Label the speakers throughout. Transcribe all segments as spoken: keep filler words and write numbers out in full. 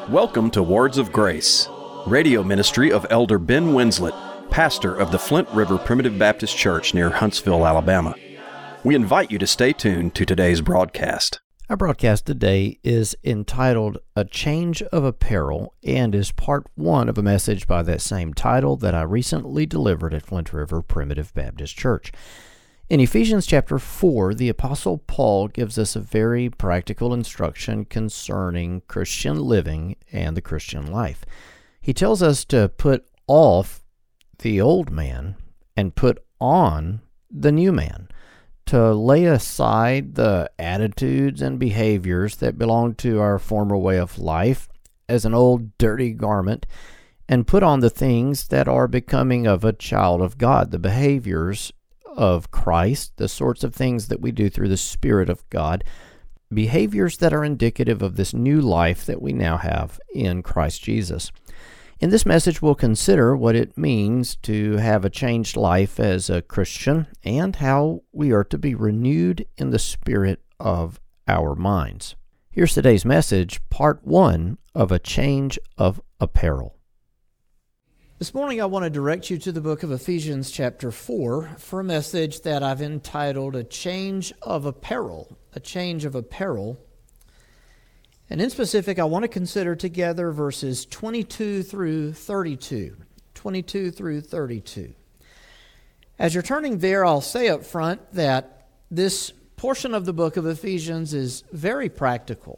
Speaker 1: Welcome to Words of Grace, radio ministry of Elder Ben Winslet, pastor of the Flint River Primitive Baptist Church near Huntsville, Alabama. We invite you to stay tuned to today's broadcast.
Speaker 2: Our broadcast today is entitled A Change of Apparel and is part one of a message by that same title that I recently delivered at Flint River Primitive Baptist Church. In Ephesians chapter four, the Apostle Paul gives us a very practical instruction concerning Christian living and the Christian life. He tells us to put off the old man and put on the new man, to lay aside the attitudes and behaviors that belong to our former way of life as an old dirty garment, and put on the things that are becoming of a child of God, the behaviors of Christ, the sorts of things that we do through the Spirit of God, behaviors that are indicative of this new life that we now have in Christ Jesus. In this message, we'll consider what it means to have a changed life as a Christian and how we are to be renewed in the spirit of our minds. Here's today's message, part one of A Change of Apparel. This morning I want to direct you to the book of Ephesians chapter four for a message that I've entitled A Change of Apparel. A Change of Apparel. And in specific, I want to consider together verses twenty-two through thirty-two. twenty-two through thirty-two. As you're turning there, I'll say up front that this portion of the book of Ephesians is very practical.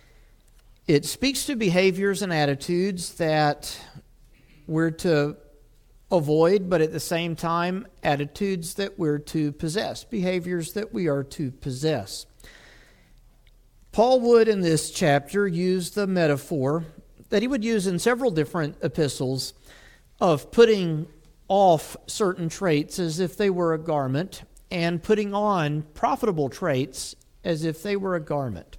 Speaker 2: It speaks to behaviors and attitudes that we're to avoid, but at the same time, attitudes that we're to possess, behaviors that we are to possess. Paul would, in this chapter, use the metaphor that he would use in several different epistles of putting off certain traits as if they were a garment and putting on profitable traits as if they were a garment.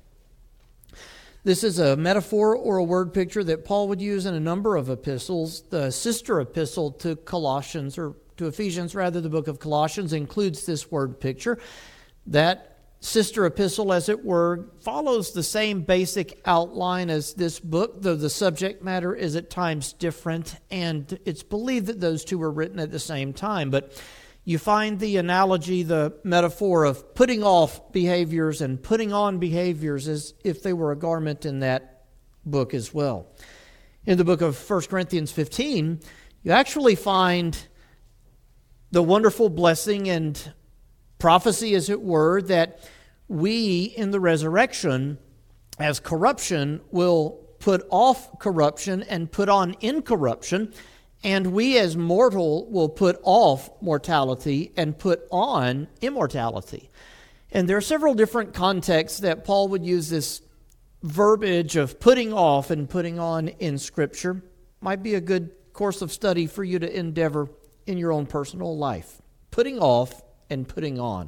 Speaker 2: This is a metaphor or a word picture that Paul would use in a number of epistles. The sister epistle to Colossians, or to Ephesians rather, the book of Colossians, includes this word picture. That sister epistle, as it were, follows the same basic outline as this book, though the subject matter is at times different, and it's believed that those two were written at the same time. But you find the analogy, the metaphor of putting off behaviors and putting on behaviors as if they were a garment in that book as well. In the book of First Corinthians fifteen, you actually find the wonderful blessing and prophecy, as it were, that we in the resurrection, as corruption, will put off corruption and put on incorruption, and we as mortal will put off mortality and put on immortality. And there are several different contexts that Paul would use this verbiage of putting off and putting on in Scripture. Might be a good course of study for you to endeavor in your own personal life. Putting off and putting on.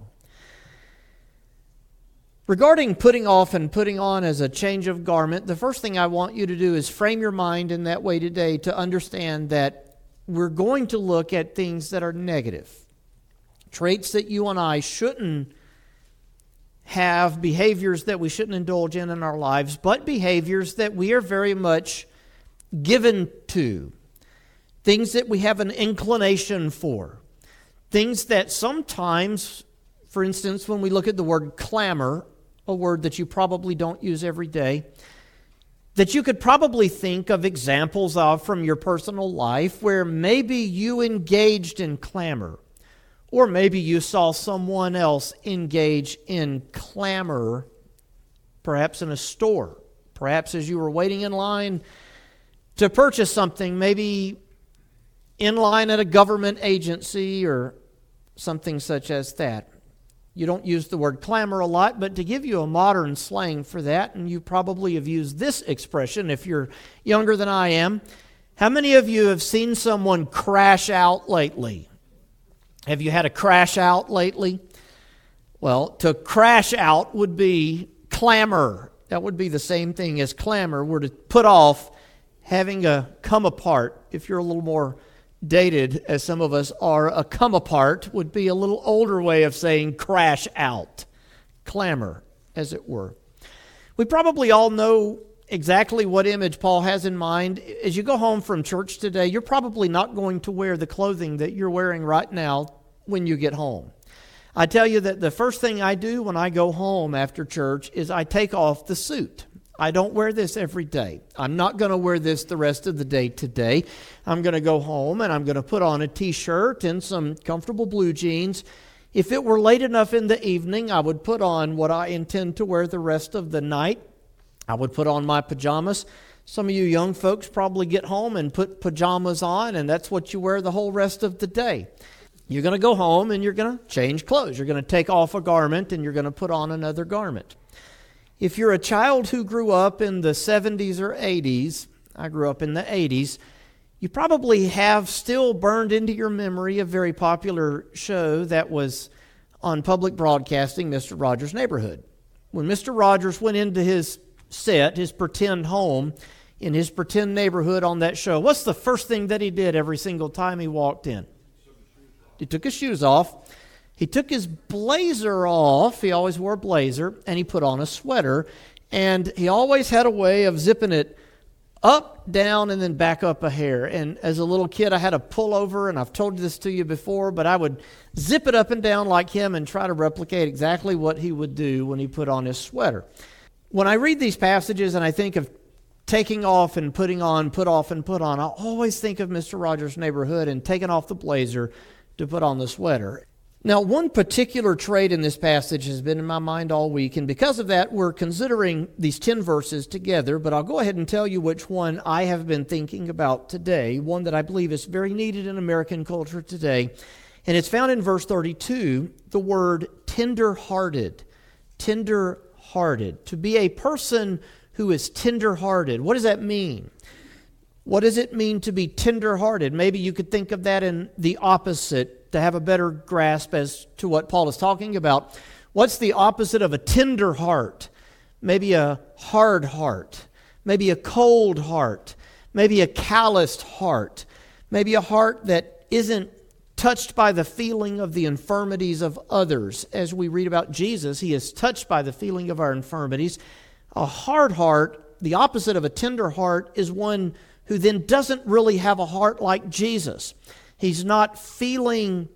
Speaker 2: Regarding putting off and putting on as a change of garment, the first thing I want you to do is frame your mind in that way today to understand that we're going to look at things that are negative. Traits that you and I shouldn't have, behaviors that we shouldn't indulge in in our lives, but behaviors that we are very much given to. Things that we have an inclination for. Things that sometimes, for instance, when we look at the word clamor, a word that you probably don't use every day, that you could probably think of examples of from your personal life where maybe you engaged in clamor, or maybe you saw someone else engage in clamor, perhaps in a store, perhaps as you were waiting in line to purchase something, maybe in line at a government agency or something such as that. You don't use the word clamor a lot, but to give you a modern slang for that, and you probably have used this expression if you're younger than I am, how many of you have seen someone crash out lately? Have you had a crash out lately? Well, to crash out would be clamor. That would be the same thing as clamor. We're to put off having a come apart. If you're a little more dated, as some of us are, a come apart would be a little older way of saying crash out. Clamor, as it were. We probably all know
Speaker 3: exactly what image Paul has in mind. As you go home from church today, you're probably not going to wear the clothing that you're wearing right now when you get home. I tell you that the first thing I do when I go home after church is I take off the suit. I don't wear this every day. I'm not going to wear this the rest of the day today. I'm going to go home and I'm going to put on a t-shirt and some comfortable blue jeans. If it were late enough in the evening, I would put on what I intend to wear the rest of the night. I would put on my pajamas. Some of you young folks probably get home and put pajamas on, and that's what you wear the whole rest of the day. You're going to go home and you're going to change clothes. You're going to take off a garment and you're going to put on another garment. If you're a child who grew up in the seventies or eighties, I grew up in the eighties, you probably have still burned into your memory a very popular show that was on public broadcasting, Mister Rogers' Neighborhood. When Mister Rogers went into his set, his pretend home, in his pretend neighborhood on that show, what's the first thing that he did every single time he walked in? He took his shoes off. He took his blazer off. He always wore a blazer, and he put on a sweater. And he always had a way of zipping it up, down, and then back up a hair. And as a little kid, I had a pullover, and I've told this to you before, but I would zip it up and down like him and try to replicate exactly what he would do when he put on his sweater. When I read these passages and I think of taking off and putting on, put off and put on, I always think of Mister Rogers' Neighborhood and taking off the blazer to put on the sweater. Now, one particular trait in this passage has been in my mind all week, and because of that, we're considering these ten verses together, but I'll go ahead and tell you which one I have been thinking about today, one that I believe is very needed in American culture today, and it's found in verse thirty-two, the word tender-hearted. Tender-hearted. To be a person who is tender-hearted. What does that mean? What does it mean to be tender-hearted? Maybe you could think of that in the opposite to have a better grasp as to what Paul is talking about. What's the opposite of a tender heart? Maybe a hard heart. Maybe a cold heart. Maybe a calloused heart. Maybe a heart that isn't touched by the feeling of the infirmities of others. As we read about Jesus, he is touched by the feeling of our infirmities. A hard heart, the opposite of a tender heart, is one who then doesn't really have a heart like Jesus. He's not feeling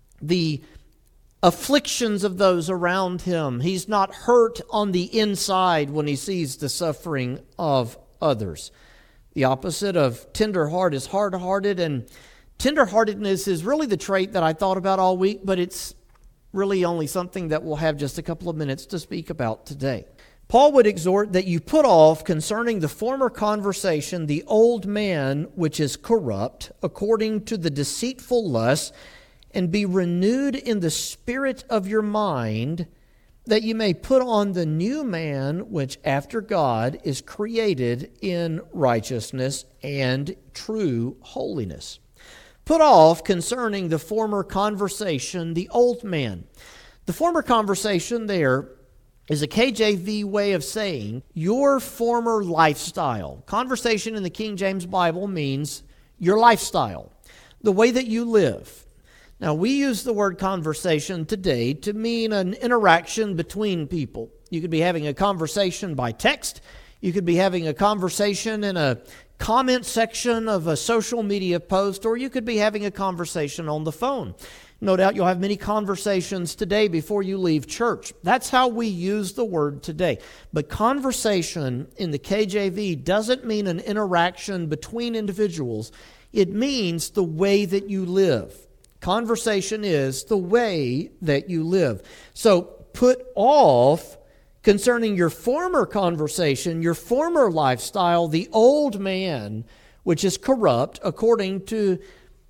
Speaker 3: the afflictions of those around him. He's not hurt on the inside when he sees the suffering of others. The opposite of tender heart is hard-hearted, and tenderheartedness is really the trait that I thought about all week, but it's really only something that we'll have just a couple of minutes to speak about today. Paul would exhort that you put off concerning the former conversation the old man which is corrupt according to the deceitful lusts, and be renewed in the spirit of your mind, that you may put on the new man which after God is created in righteousness and true holiness. Put off concerning the former conversation the old man. The former conversation there is a K J V way of saying your former lifestyle. Conversation in the King James Bible means your lifestyle, the way that you live. Now, we use the word conversation today to mean an interaction between people. You could be having a conversation by text. You could be having a conversation in a comment section of a social media post, or you could be having a conversation on the phone. No doubt you'll have many conversations today before you leave church. That's how we use the word today. But conversation in the K J V doesn't mean an interaction between individuals. It means the way that you live. Conversation is the way that you live. So put off concerning your former conversation, your former lifestyle, the old man, which is corrupt, according to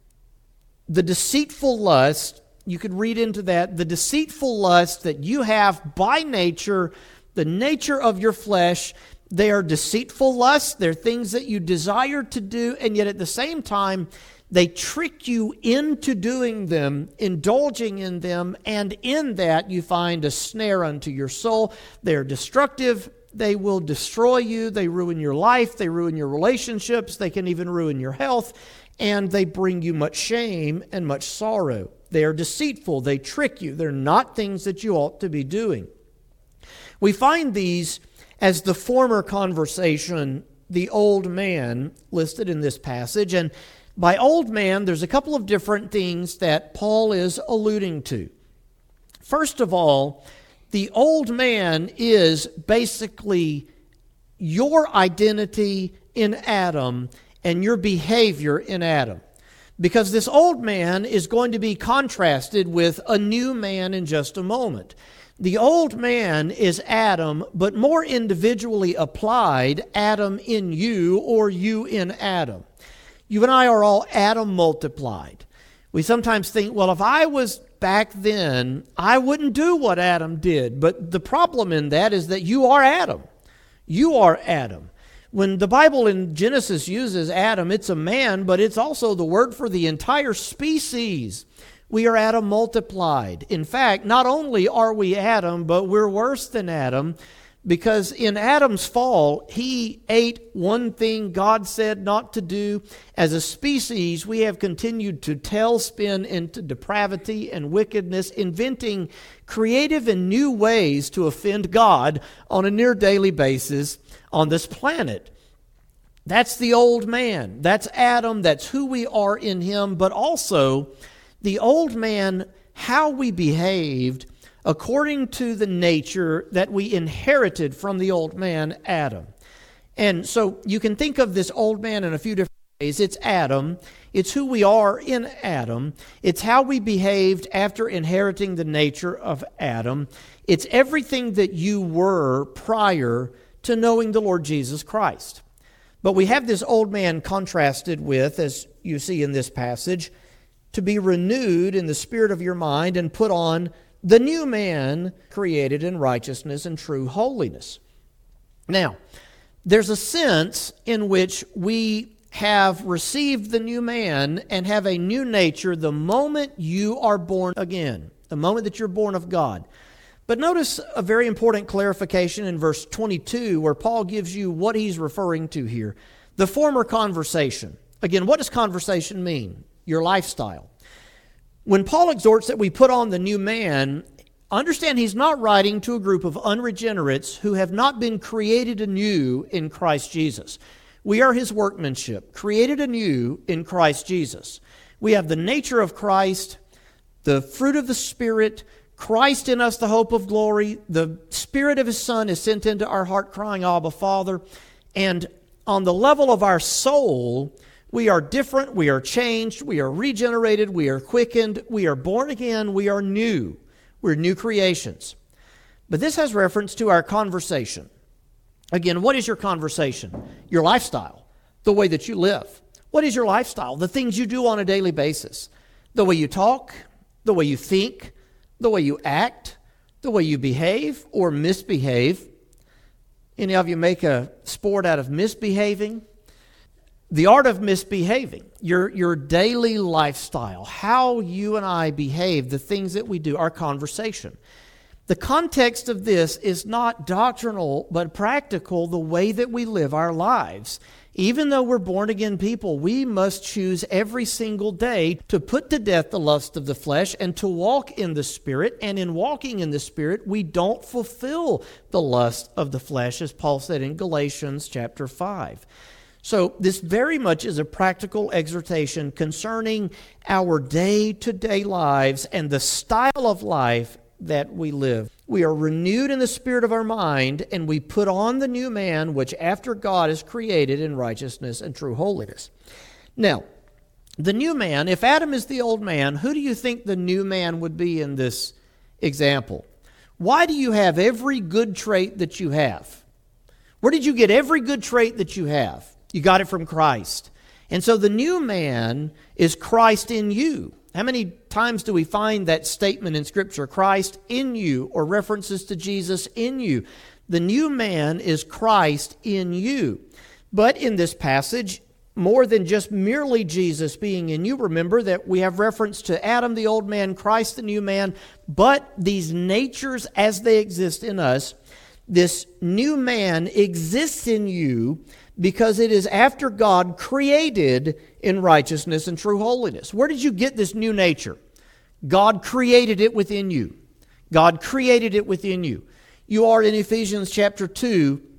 Speaker 3: the deceitful lust. You could read into that, the deceitful lust that you have by nature, the nature of your flesh. They are deceitful lusts. They're things that you desire to do, and yet at the same time, they trick you into doing them, indulging in them, and in that you find a snare unto your soul. They're destructive. They will destroy you. They ruin your life. They ruin your relationships. They can even ruin your health. And they bring you much shame and much sorrow. They are deceitful. They trick you. They're not things that you ought to be doing. We find these as the former conversation, the old man listed in this passage. And by old man, there's a couple of different things that Paul is alluding to. First of all, the old man is basically your identity in Adam and your behavior in Adam. Because this old man is going to be contrasted with a new man in just a moment. The old man is Adam, but more individually applied, Adam in you or you in Adam. You and I are all Adam multiplied. We sometimes think, well, if I was back then, I wouldn't do what Adam did. But the problem in that is that you are Adam. You are Adam. When the Bible in Genesis uses Adam, it's a man, but it's also the word for the entire species. We are Adam multiplied. In fact, not only are we Adam, but we're worse than Adam, because in Adam's fall, he ate one thing God said not to do. As a species, we have continued to tailspin into depravity and wickedness, inventing creative and new ways to offend God on a near daily basis on this planet. That's the old man. That's Adam. That's who we are in him. But also, the old man, how we behaved according to the nature that we inherited from the old man, Adam. And so you can think of this old man in a few different ways. It's Adam. It's who we are in Adam. It's how we behaved after inheriting the nature of Adam. It's everything that you were prior to knowing the Lord Jesus Christ. But we have this old man contrasted with, as you see in this passage, to be renewed in the spirit of your mind and put on the new man created in righteousness and true holiness. Now, there's a sense in which we have received the new man and have a new nature the moment you are born again, the moment that you're born of God. But notice a very important clarification in verse twenty-two where Paul gives you what he's referring to here. The former conversation. Again, what does conversation mean? Your lifestyle. When Paul exhorts that we put on the new man, understand he's not writing to a group of unregenerates who have not been created anew in Christ Jesus. We are his workmanship, created anew in Christ Jesus. We have the nature of Christ, the fruit of the Spirit, Christ in us, the hope of glory. The Spirit of his Son is sent into our heart, crying, Abba, Father. And on the level of our soul, we are different, we are changed, we are regenerated, we are quickened, we are born again, we are new. We're new creations. But this has reference to our conversation. Again, what is your conversation? Your lifestyle, the way that you live. What is your lifestyle? The things you do on a daily basis. The way you talk, the way you think, the way you act, the way you behave or misbehave. Any of you make a sport out of misbehaving? The art of misbehaving, your, your daily lifestyle, how you and I behave, the things that we do, our conversation. The context of this is not doctrinal, but practical, the way that we live our lives. Even though we're born-again people, we must choose every single day to put to death the lust of the flesh and to walk in the Spirit. And in walking in the Spirit, we don't fulfill the lust of the flesh, as Paul said in Galatians chapter five. So this very much is a practical exhortation concerning our day-to-day lives and the style of life that we live. We are renewed in the spirit of our mind, and we put on the new man, which after God is created in righteousness and true holiness. Now, the new man, if Adam is the old man, who do you think the new man would be in this example? Why do you have every good trait that you have? Where did you get every good trait that you have? You got it from Christ. And so the new man is Christ in you. How many times do we find that statement in Scripture, Christ in you, or references to Jesus in you? The new man is Christ in you. But in this passage, more than just merely Jesus being in you, remember that we have reference to Adam the old man, Christ the new man, but these natures as they exist in us, this new man exists in you because it is after God created in righteousness and true holiness. Where did you get this new nature? God created it within you. God created it within you. You are in Ephesians chapter two,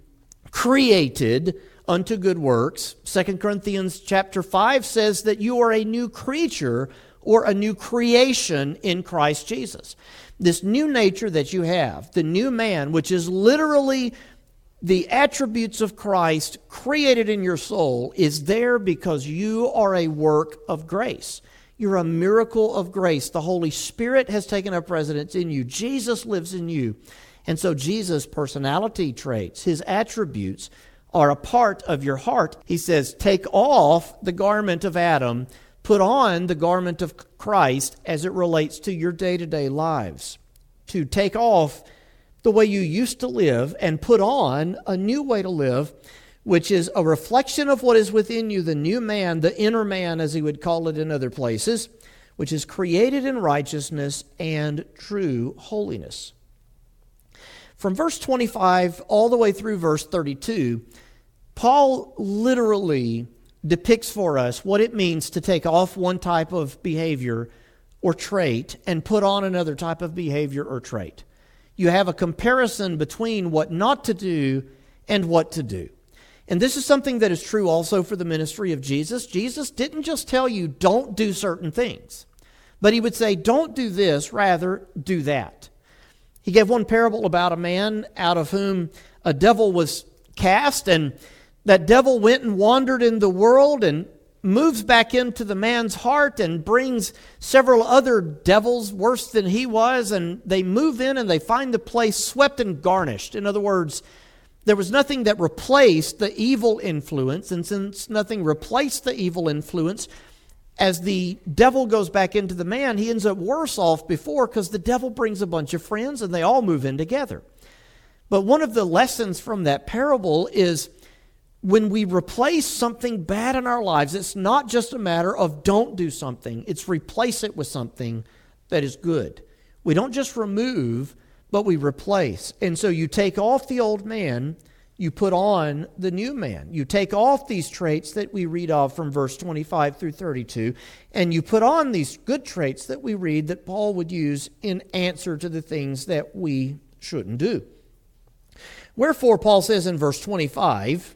Speaker 3: created unto good works. Second Corinthians chapter five says that you are a new creature or a new creation in Christ Jesus. This new nature that you have, the new man, which is literally the attributes of Christ created in your soul, is there because you are a work of grace. You're a miracle of grace. The Holy Spirit has taken up residence in you. Jesus lives in you. And so Jesus' personality traits, his attributes, are a part of your heart. He says, take off the garment of Adam, put on the garment of Christ as it relates to your day-to-day lives. To take off the way you used to live and put on a new way to live, which is a reflection of what is within you, the new man, the inner man, as he would call it in other places, which is created in righteousness and true holiness. From verse twenty-five all the way through verse thirty-two, Paul literally depicts for us what it means to take off one type of behavior or trait and put on another type of behavior or trait. You have a comparison between what not to do and what to do. And this is something that is true also for the ministry of Jesus. Jesus didn't just tell you don't do certain things, but he would say don't do this, rather do that. He gave one parable about a man out of whom a devil was cast, and that devil went and wandered in the world and moves back into the man's heart and brings several other devils worse than he was, and they move in and they find the place swept and garnished. In other words, there was nothing that replaced the evil influence, and since nothing replaced the evil influence, as the devil goes back into the man, he ends up worse off before, because the devil brings a bunch of friends and they all move in together. But one of the lessons from that parable is when we replace something bad in our lives, it's not just a matter of don't do something. It's replace it with something that is good. We don't just remove, but we replace. And so you take off the old man, you put on the new man. You take off these traits that we read of from verse twenty-five through thirty-two, and you put on these good traits that we read that Paul would use in answer to the things that we shouldn't do. Wherefore, Paul says in verse twenty-five,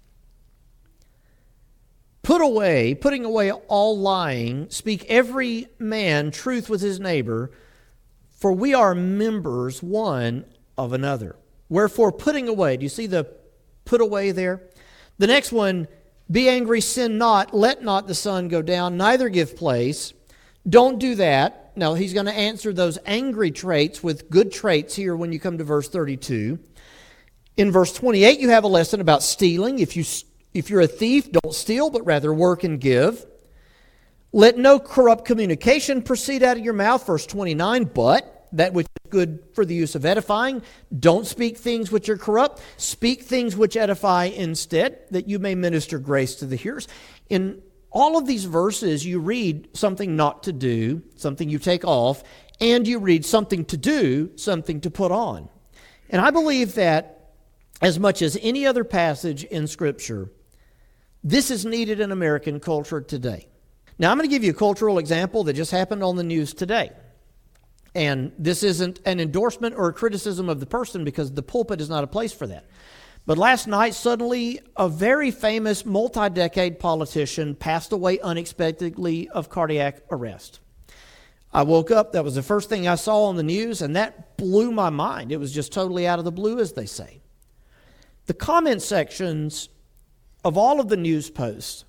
Speaker 3: put away, putting away all lying, speak every man truth with his neighbor, for we are members one of another. Wherefore, putting away, do you see the put away there? The next one, be angry, sin not, let not the sun go down, neither give place. Don't do that. Now, he's going to answer those angry traits with good traits here when you come to verse thirty-two. In verse twenty-eight, you have a lesson about stealing. If you If you're a thief, don't steal, but rather work and give. Let no corrupt communication proceed out of your mouth. Verse twenty-nine, but that which is good for the use of edifying. Don't speak things which are corrupt. Speak things which edify instead, that you may minister grace to the hearers. In all of these verses, you read something not to do, something you take off, and you read something to do, something to put on. And I believe that as much as any other passage in Scripture, this is needed in American culture today. Now, I'm going to give you a cultural example that just happened on the news today. And this isn't an endorsement or a criticism of the person, because the pulpit is not a place for that. But last night, suddenly, a very famous multi-decade politician passed away unexpectedly of cardiac arrest. I woke up, that was the first thing I saw on the news, and that blew my mind. It was just totally out of the blue, as they say. The comment sections of all of the news posts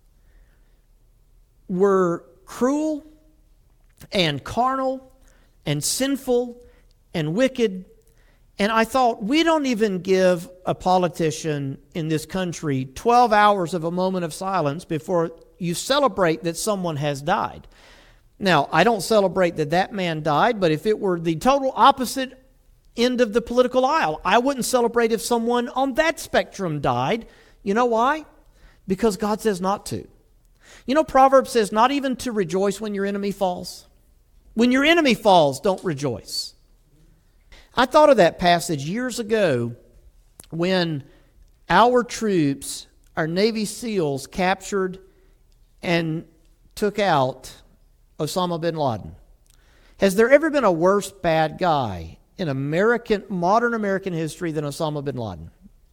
Speaker 3: were cruel and carnal and sinful and wicked. And I thought, we don't even give a politician in this country twelve hours of a moment of silence before you celebrate that someone has died. Now, I don't celebrate that that man died, but if it were the total opposite end of the political aisle, I wouldn't celebrate if someone on that spectrum died. You know why? Because God says not to. You know, Proverbs says not even to rejoice when your enemy falls. When your enemy falls, don't rejoice. I thought of that passage years ago when our troops, our Navy SEALs, captured and took out Osama bin Laden. Has there ever been a worse bad guy in American, modern American history than Osama bin Laden?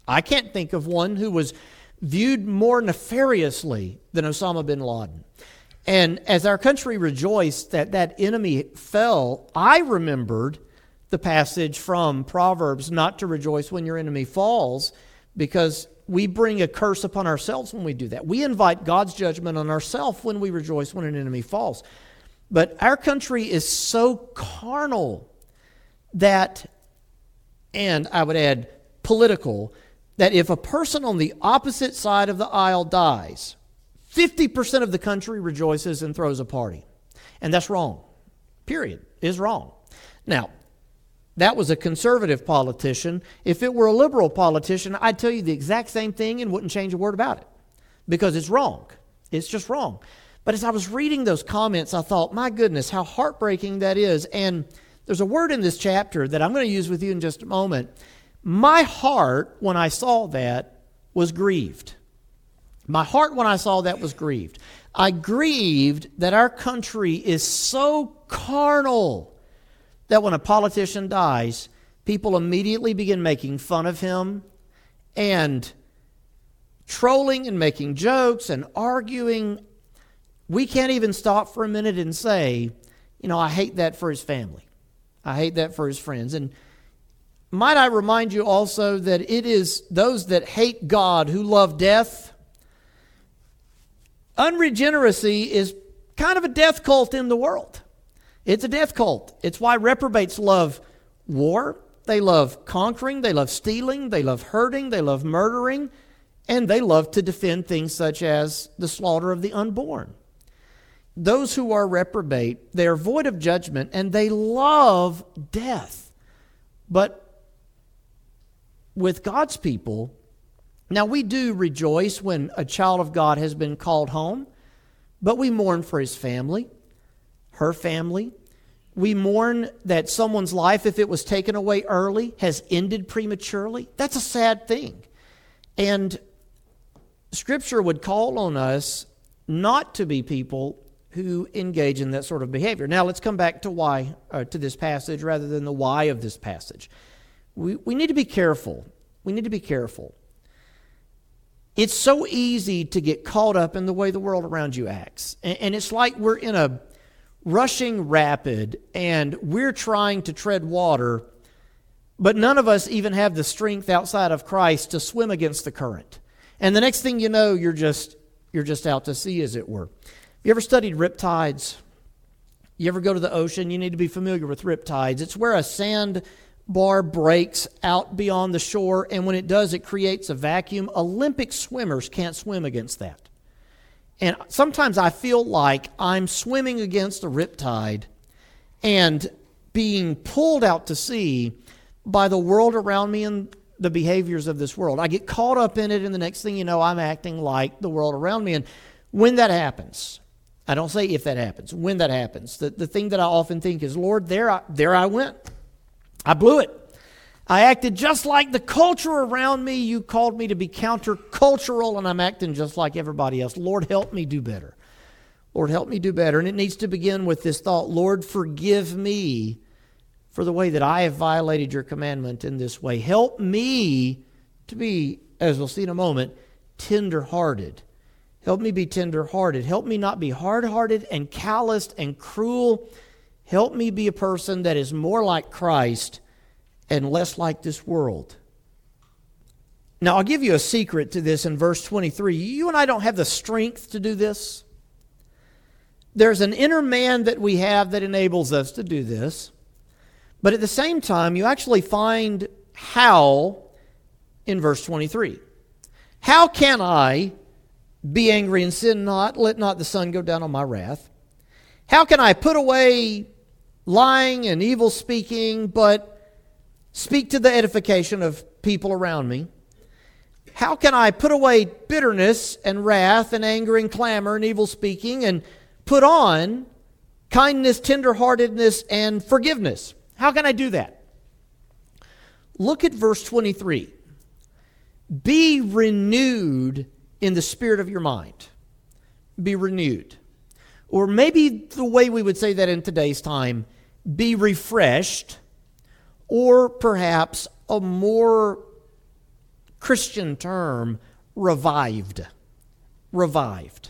Speaker 3: I can't think of one who was viewed more nefariously than Osama bin Laden. And as our country rejoiced that that enemy fell, I remembered the passage from Proverbs, not to rejoice when your enemy falls, because we bring a curse upon ourselves when we do that. We invite God's judgment on ourselves when we rejoice when an enemy falls. But our country is so carnal that, and I would add political, that if a person on the opposite side of the aisle dies, fifty percent of the country rejoices and throws a party. And that's wrong. Period. Is wrong. Now, that was a conservative politician. If it were a liberal politician, I'd tell you the exact same thing and wouldn't change a word about it, because it's wrong. It's just wrong. But as I was reading those comments, I thought, my goodness, how heartbreaking that is. And there's a word in this chapter that I'm going to use with you in just a moment. My heart, when I saw that, was grieved. My heart, when I saw that, was grieved. I grieved that our country is so carnal that when a politician dies, people immediately begin making fun of him and trolling and making jokes and arguing. We can't even stop for a minute and say, you know, I hate that for his family. I hate that for his friends. And might I remind you also that it is those that hate God who love death. Unregeneracy is kind of a death cult in the world. It's a death cult. It's why reprobates love war. They love conquering. They love stealing. They love hurting. They love murdering. And they love to defend things such as the slaughter of the unborn. Those who are reprobate, they are void of judgment, and they love death. But with God's people, now we do rejoice when a child of God has been called home, but we mourn for his family, her family. We mourn that someone's life, if it was taken away early, has ended prematurely. That's a sad thing. And Scripture would call on us not to be people who engage in that sort of behavior. Now let's come back to why, uh, to this passage rather than the why of this passage. We, we need to be careful. We need to be careful. It's so easy to get caught up in the way the world around you acts. And, and it's like we're in a rushing rapid and we're trying to tread water, but none of us even have the strength outside of Christ to swim against the current. And the next thing you know, you're just you're just out to sea, as it were. You ever studied riptides? You ever go to the ocean? You need to be familiar with riptides. It's where a sandbar breaks out beyond the shore, and when it does, it creates a vacuum. Olympic swimmers can't swim against that. And sometimes I feel like I'm swimming against a riptide and being pulled out to sea by the world around me and the behaviors of this world. I get caught up in it, and the next thing you know, I'm acting like the world around me. And when that happens, I don't say if that happens, when that happens, the, the thing that I often think is, Lord, there I, there I went. I blew it. I acted just like the culture around me. You called me to be countercultural, and I'm acting just like everybody else. Lord, help me do better. Lord, help me do better. And it needs to begin with this thought, Lord, forgive me for the way that I have violated your commandment in this way. Help me to be, as we'll see in a moment, tender-hearted. Help me be tender-hearted. Help me not be hard-hearted and calloused and cruel. Help me be a person that is more like Christ and less like this world. Now, I'll give you a secret to this in verse twenty-three. You and I don't have the strength to do this. There's an inner man that we have that enables us to do this. But at the same time, you actually find how in verse twenty-three. How can I be angry and sin not? Let not the sun go down on my wrath. How can I put away lying and evil speaking, but speak to the edification of people around me? How can I put away bitterness and wrath and anger and clamor and evil speaking and put on kindness, tenderheartedness, and forgiveness? How can I do that? Look at verse twenty-three. Be renewed in the spirit of your mind. Be renewed. Or maybe the way we would say that in today's time, be refreshed, or perhaps a more Christian term, revived. Revived.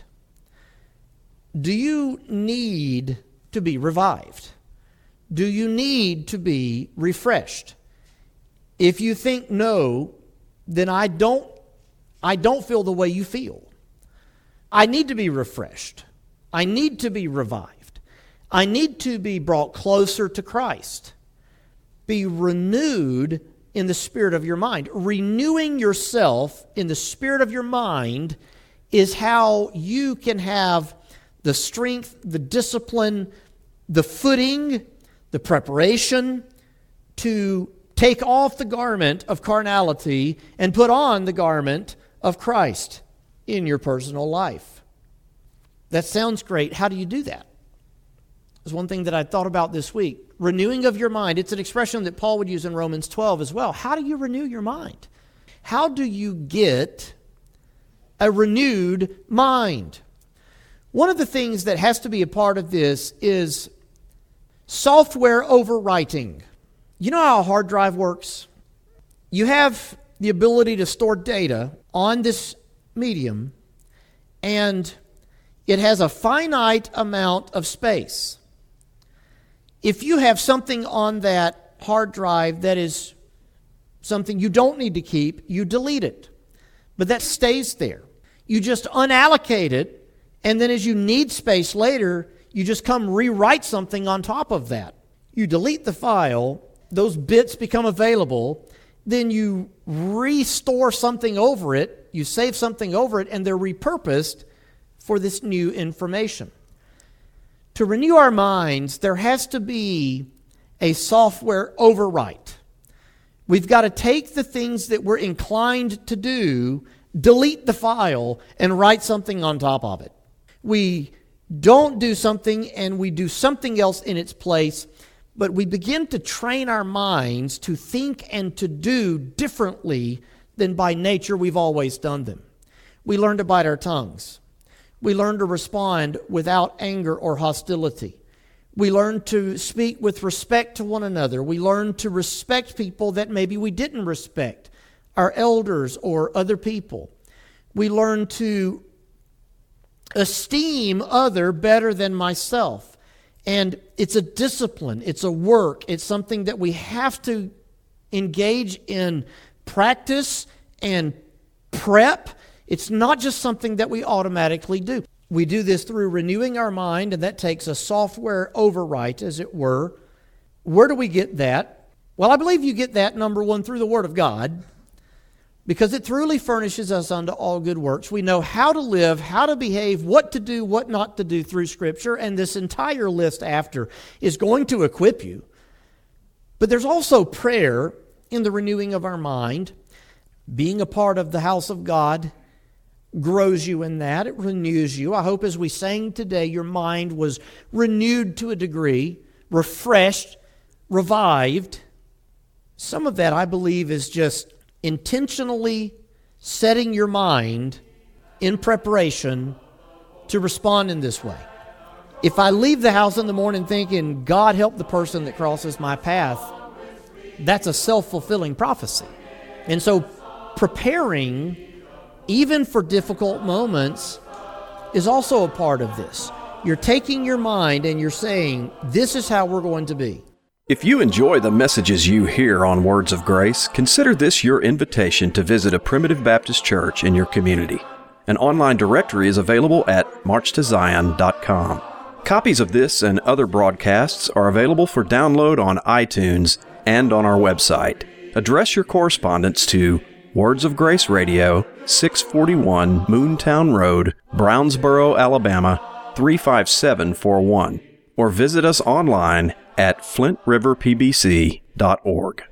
Speaker 3: Do you need to be revived? Do you need to be refreshed? If you think no, then I don't I don't feel the way you feel. I need to be refreshed. I need to be revived. I need to be brought closer to Christ. Be renewed in the spirit of your mind. Renewing yourself in the spirit of your mind is how you can have the strength, the discipline, the footing, the preparation to take off the garment of carnality and put on the garment of Christ in your personal life. That sounds great. How do you do that? It's one thing that I thought about this week. Renewing of your mind. It's an expression that Paul would use in Romans twelve as well. How do you renew your mind? How do you get a renewed mind? One of the things that has to be a part of this is software overwriting. You know how a hard drive works? You have the ability to store data on this medium, and it has a finite amount of space. If you have something on that hard drive that is something you don't need to keep, you delete it. But that stays there. You just unallocate it, and then as you need space later, you just come rewrite something on top of that. You delete the file, those bits become available, then you restore something over it, you save something over it, and they're repurposed for this new information. To renew our minds, there has to be a software overwrite. We've got to take the things that we're inclined to do, delete the file, and write something on top of it. We don't do something and we do something else in its place, but we begin to train our minds to think and to do differently than by nature we've always done them. We learn to bite our tongues. We learn to respond without anger or hostility. We learn to speak with respect to one another. We learn to respect people that maybe we didn't respect, our elders or other people. We learn to esteem other better than myself. And it's a discipline, it's a work, it's something that we have to engage in practice and prep. It's not just something that we automatically do. We do this through renewing our mind, and that takes a software overwrite, as it were. Where do we get that? Well, I believe you get that, number one, through the Word of God, because it truly furnishes us unto all good works. We know how to live, how to behave, what to do, what not to do through Scripture, and this entire list after is going to equip you. But there's also prayer in the renewing of our mind. Being a part of the house of God grows you in that. It renews you. I hope as we sang today, your mind was renewed to a degree, refreshed, revived. Some of that, I believe, is just intentionally setting your mind in preparation to respond in this way. If I leave the house in the morning thinking, God help the person that crosses my path, that's a self-fulfilling prophecy. And so preparing, even for difficult moments, is also a part of this. You're taking your mind and you're saying, this is how we're going to be.
Speaker 1: If you enjoy the messages you hear on Words of Grace, consider this your invitation to visit a Primitive Baptist church in your community. An online directory is available at march to zion dot com. Copies of this and other broadcasts are available for download on iTunes and on our website. Address your correspondence to Words of Grace Radio, six forty-one Moontown Road, Brownsboro, Alabama, three five seven four one, or visit us online at flint river p b c dot org.